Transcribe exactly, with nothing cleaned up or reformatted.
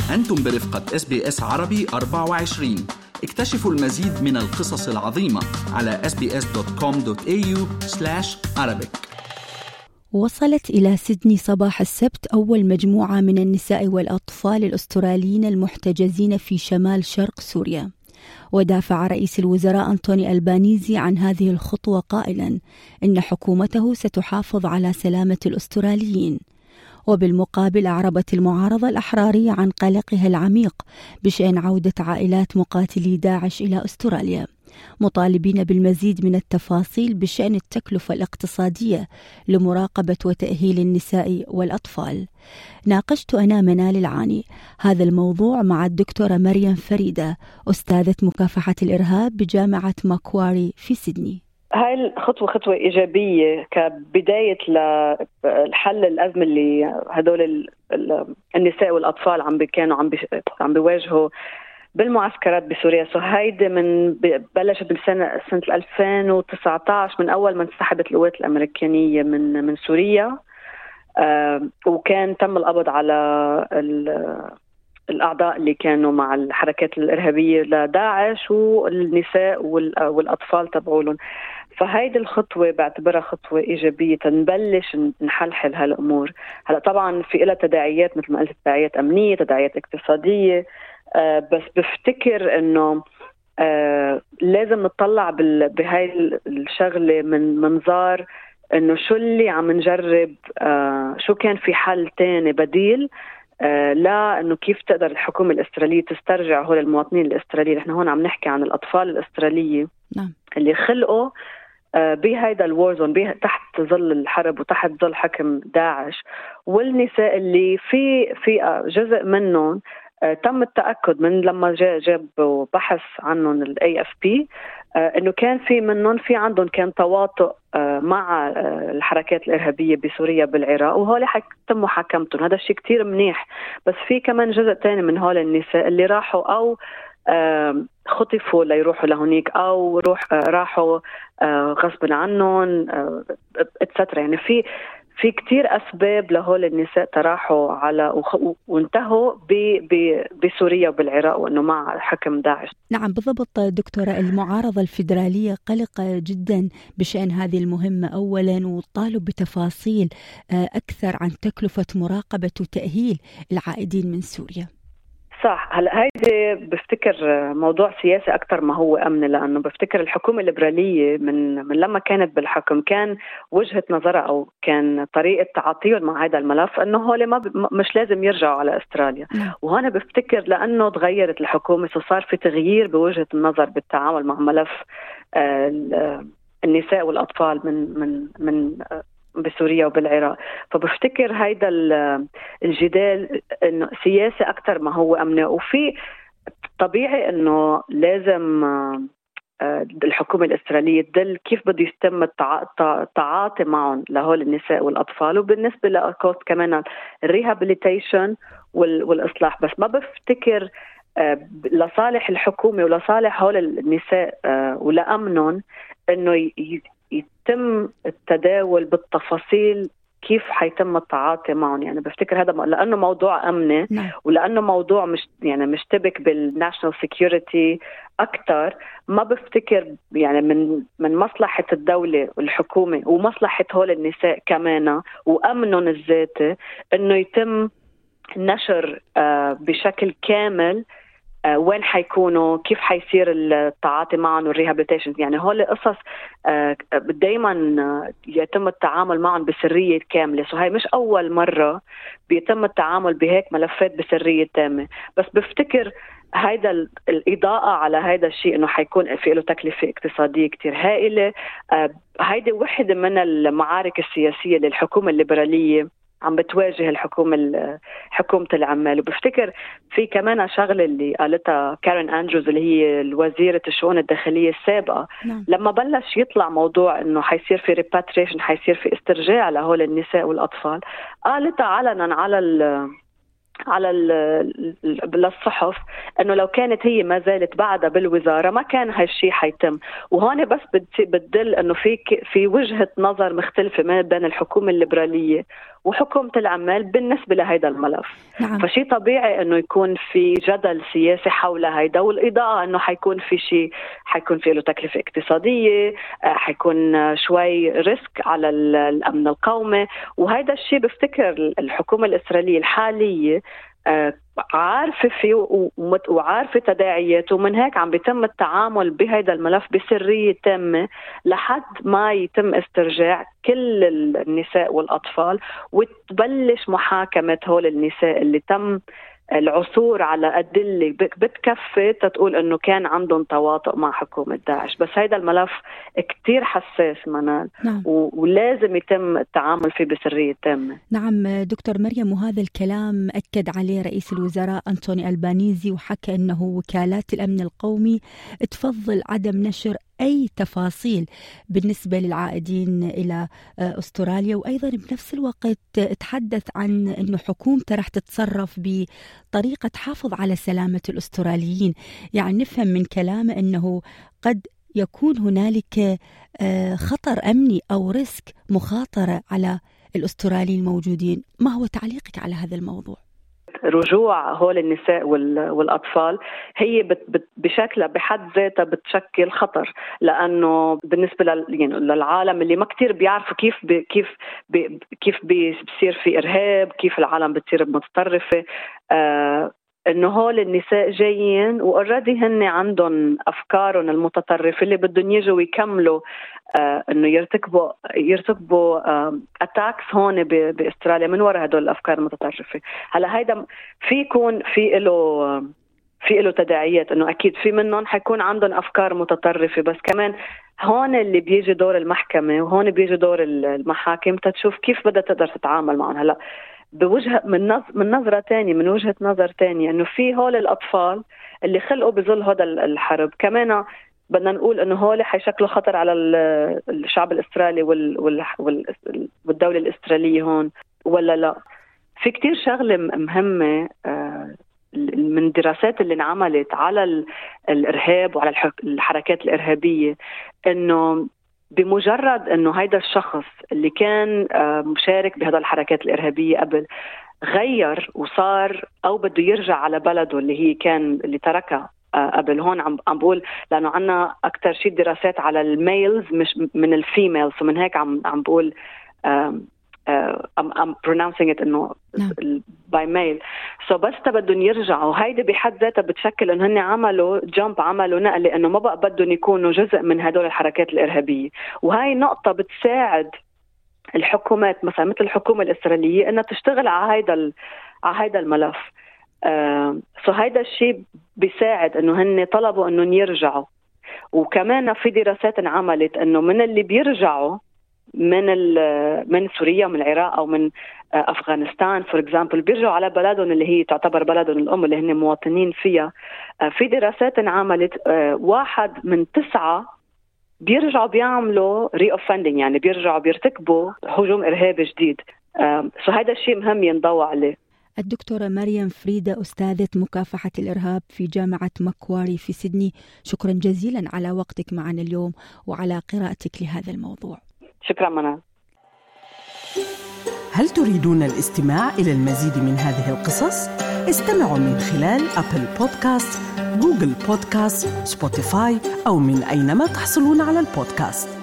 أنتم برفقة إس بي إس عربي أربعة وعشرين. اكتشفوا المزيد من القصص العظيمة على إس بي إس دوت كوم دوت إيه يو سلاش عربيك. وصلت إلى سيدني صباح السبت أول مجموعة من النساء والأطفال الأستراليين المحتجزين في شمال شرق سوريا. ودافع رئيس الوزراء أنتوني ألبانيزي عن هذه الخطوة قائلا إن حكومته ستحافظ على سلامة الأستراليين. وبالمقابل أعربت المعارضة الأحرارية عن قلقها العميق بشأن عودة عائلات مقاتلي داعش إلى أستراليا، مطالبين بالمزيد من التفاصيل بشأن التكلفة الاقتصادية لمراقبة وتأهيل النساء والأطفال. ناقشت أنا منال العاني هذا الموضوع مع الدكتورة مريم فريدة، أستاذة مكافحة الإرهاب بجامعة ماكواري في سيدني. هاي الخطوة خطوة إيجابية كبداية لحل الأزمة اللي هدول النساء والأطفال عم كانوا عم عم بيواجهوا بالمعسكرات بسوريا. سو هيدي من بلشت بالسنة سنة ألفين وتسعة عشر من أول ما انسحبت القوات الأمريكانية من من سوريا، آه وكان تم القبض على الأعضاء اللي كانوا مع الحركات الإرهابية لداعش والنساء والأطفال تبعولهم. فهيدي الخطوة بعتبرها خطوة إيجابية تنبلش نحلحل هالأمور. هلا طبعا في إلها تداعيات مثل ما قلت، تداعيات أمنية، تداعيات اقتصادية، آه بس بفتكر إنه آه لازم نطلع بهاي الشغلة من منظار إنه شو اللي عم نجرب، آه شو كان في حل تاني بديل، آه لا إنه كيف تقدر الحكومة الأسترالية تسترجع هول المواطنين الأستراليين. إحنا هون عم نحكي عن الأطفال الأسترالية نعم. اللي خلقوا آه بهيدا الوارزون تحت ظل الحرب وتحت ظل حكم داعش، والنساء اللي في في جزء منهم آه تم التأكد من لما جاء جاب بحث عنهم ال إيه إف بي آه إنه كان في منهم في عندهم كان تواطؤ آه مع آه الحركات الإرهابية بسوريا بالعراق، وهول حتم محاكمتهم. هذا الشيء كتير منيح. بس في كمان جزء تاني من هول النساء اللي راحوا أو آه خطفوا ليروحوا لهونيك أو روح آه راحوا آه غصب عنهم آه اتسترا. يعني في في كتير أسباب لهول النساء تراحوا على وانتهوا بسوريا وبالعراق وأنه مع حكم داعش. نعم بالضبط دكتورة. المعارضة الفيدرالية قلقة جدا بشأن هذه المهمة أولا، وطالب بتفاصيل أكثر عن تكلفة مراقبة وتأهيل العائدين من سوريا. صح. هلا هيدي بفتكر موضوع سياسي أكتر ما هو أمني، لأنه بفتكر الحكومة الليبرالية من من لما كانت بالحكم كان وجهة نظرها أو كان طريقة تعاطيهم مع هذا الملف إنه هول ما مش لازم يرجعوا على أستراليا. وهنا بفتكر لأنه تغيرت الحكومة وصار في تغيير بوجهة النظر بالتعامل مع ملف النساء والأطفال من من من بسوريا وبالعراق. فبفتكر هيدا الجدال انه سياسي اكثر ما هو امني، وفي طبيعي انه لازم الحكومة الأسترالية تدل كيف بده يتم التعاطي معهم لهول النساء والأطفال، وبالنسبة لأكوست كمان الريهابيليتيشن والإصلاح. بس ما بفتكر لصالح الحكومة ولصالح هول النساء ولأمنهم إنه يتم التداول بالتفاصيل كيف حيتم التعاطي معهم. يعني بفتكر هذا لأنه موضوع أمني نعم. ولأنه موضوع مش يعني مشتبك بالناشنال سيكيورتي أكتر. ما بفتكر يعني من من مصلحة الدولة والحكومة ومصلحة هول النساء كمان وأمنهم الذاتي إنه يتم نشر آه بشكل كامل آه وين حيكونوا، كيف حيصير التعاطي معهم والريهابيليتيشن. يعني هول قصص آه دايما يتم التعامل معهم بسرية كاملة. سو هاي مش أول مرة بيتم التعامل بهيك ملفات بسرية تامة. بس بفتكر هيدا الإضاءة على هيدا الشيء إنه حيكون في له تكلفة اقتصادية كتير هائلة. آه هيدا واحدة من المعارك السياسية للحكومة الليبرالية عم بتواجه الحكومة حكومة العمال. وبفتكر في كمان شغلة اللي قالتها كارين أندروز اللي هي الوزيرة الشؤون الداخلية السابقة نعم. لما بلش يطلع موضوع إنه حيصير في ريباتريشن، حيصير في استرجاع لهول النساء والأطفال، قالتها علنا على ال على للصحف انه لو كانت هي ما زالت بعدها بالوزاره ما كان هالشيء حيتم. وهون بس بتدل انه في في وجهه نظر مختلفه ما بين الحكومه الليبراليه وحكومه العمال بالنسبه لهيدا الملف. نعم. فشي طبيعي انه يكون في جدل سياسي حول هيدا، والاضاءه انه حيكون في شيء حيكون في له تكلفه اقتصاديه، حيكون شوي ريسك على الامن القومي، وهيدا الشيء بفتكر الحكومه الاسرائيليه الحاليه عارفة فيه وعارفة تداعياته، ومن هيك عم بيتم التعامل بهذا الملف بسرية تامة لحد ما يتم استرجاع كل النساء والأطفال وتبلش محاكمة هول النساء اللي تم العثور على أدلة بتكفي تقول أنه كان عندهم تواطؤ مع حكومة داعش. بس هذا الملف كتير حساس منال. نعم. ولازم يتم التعامل فيه بسرية تامة. نعم دكتور مريم، وهذا الكلام أكد عليه رئيس الوزراء أنتوني ألبانيزي، وحكى أنه وكالات الأمن القومي تفضل عدم نشر أي تفاصيل بالنسبة للعائدين إلى أستراليا، وأيضا بنفس الوقت تحدث عن أنه حكومته رح تتصرف بطريقة تحافظ على سلامة الأستراليين. يعني نفهم من كلامه أنه قد يكون هنالك خطر أمني أو ريسك مخاطرة على الأستراليين الموجودين. ما هو تعليقك على هذا الموضوع؟ رجوع هول النساء والأطفال هي بشكلها بحد ذاتها بتشكل خطر، لأنه بالنسبة للعالم اللي ما كتير بيعرفوا كيف بي كيف بي كيف بيصير في إرهاب، كيف العالم بتصير متطرفة، آه إنه هول النساء جايين وأوريدي هن عندهم أفكارهم المتطرفة اللي بدهم يجوا ويكملوا آه إنه يرتكبوا يرتكبوا آه أتاكس هون بأستراليا من وراء هدول الأفكار المتطرفة. هلا هيدا في يكون في له في له تداعيات، إنه أكيد في منهم حيكون عندهم أفكار متطرفة، بس كمان هون اللي بيجي دور المحكمة وهون بيجي دور المحاكم تشوف كيف بدها تقدر تتعامل معهم. هلا بوجه من نظ... من نظرة تانية، من وجهة نظر تانية، إنه في هول الأطفال اللي خلقوا بظل هذا الحرب كمان بدنا نقول إنه هول حيشكلوا خطر على الشعب الإسرائيلي وال... وال... وال... والدولة الإسرائيلية هون ولا لا. في كتير شغلة مهمة من دراسات اللي انعملت على الإرهاب وعلى الحركات الإرهابية، إنه بمجرد انه هيدا الشخص اللي كان مشارك بهذا الحركات الارهابيه قبل غير وصار او بده يرجع على بلده اللي هي كان اللي تركها قبل، هون عم عم بقول لانه عنا اكثر شيء دراسات على الميلز مش من الفيميلز، ومن هيك عم عم بقول Uh, I'm, I'm pronouncing it إنه by mail. so بس بدهم يرجعوا، هيدا بحد ذاتها بتشكل إنه هن عملوا جامب، عملوا نقلة إنه ما بقى بدهم يكونوا جزء من هدول الحركات الإرهابية. وهاي نقطة بتساعد الحكومات مثلا مثل الحكومة الإسرائيلية إنها تشتغل على هيدا ال... على هيدا الملف. uh, so هيدا الشيء بيساعد إنه هن طلبوا إنه يرجعوا. وكمان في دراسات انعملت إنه من اللي بيرجعوا من من سوريا ومن العراق او من افغانستان فور اكزامبل بيرجعوا على بلدهم اللي هي تعتبر بلدهم الام اللي هن مواطنين فيها، في دراسات انعملت واحد من تسعة بيرجعوا بيعملوا ري اوفندنج، يعني بيرجعوا بيرتكبوا هجوم ارهابي جديد. سو هذا الشيء مهم ينضوى عليه. الدكتورة مريم فريدة، أستاذة مكافحة الإرهاب في جامعة ماكواري في سيدني، شكرا جزيلا على وقتك معنا اليوم وعلى قراءتك لهذا الموضوع. شكرا منال. هل تريدون الاستماع إلى المزيد من هذه القصص؟ استمعوا من خلال أبل بودكاست، جوجل بودكاست، سبوتيفاي أو من أينما تحصلون على البودكاست.